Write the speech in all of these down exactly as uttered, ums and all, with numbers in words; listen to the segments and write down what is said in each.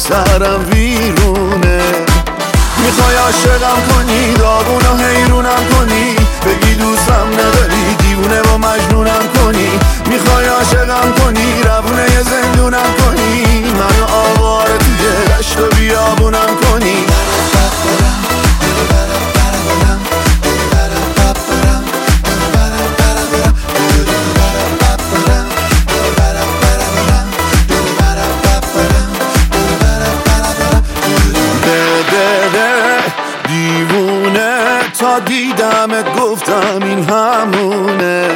سرم ویرونه. میخوای عاشقم کنی، داغون و حیرونم کنی، بگی دوستم نداری، دیوونه و مجنونم کنی. میخوای عاشقم کنی، روونه یه زندونم کنی، منو آواره توی دشت و بیابونم کنی. دیوونه تا دیدمت گفتم این همونه،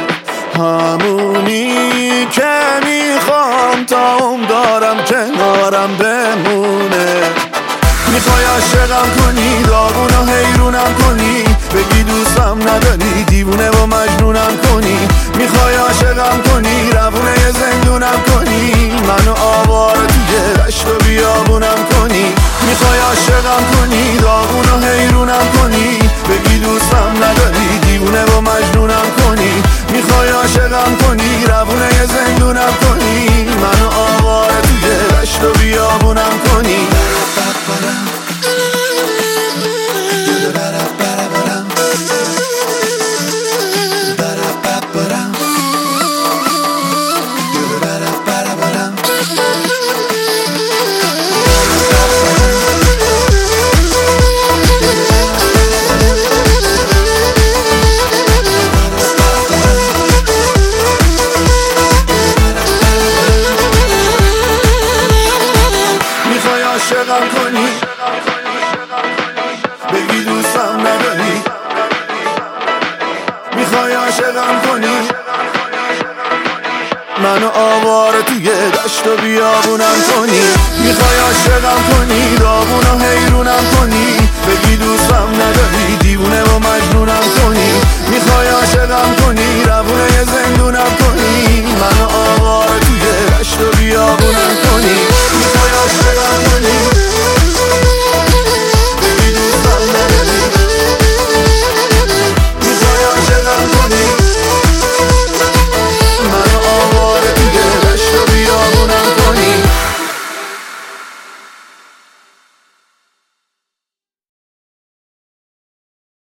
همونی که میخوام تا عمر دارم کنارم بمونه. میخوای عاشقم کنی، داغون و حیرونم کنی، بگی دوستم نداری، دیوونه و مجنونم کنی. میخوای عاشقم کنی، روونه یه زندونم کنی، منو آواره توی دشت و بیابونم کنی. میخوای عاشقم کنی، داغون و حیرونم کنی، بگی دوستم نداری، دیوونه و مجنونم کنی. میخوای عاشقم کنی، روونه یه زندونم کنی، منو آواره توی دشت و بیابونم کنی. عاشقم کنی، بگی دوستم نداری، میخوای عاشقم کنی، منو آواره توی دشت و بیابونم کنی. میخوای عاشقم کنی، داغون و حیرونم کنی،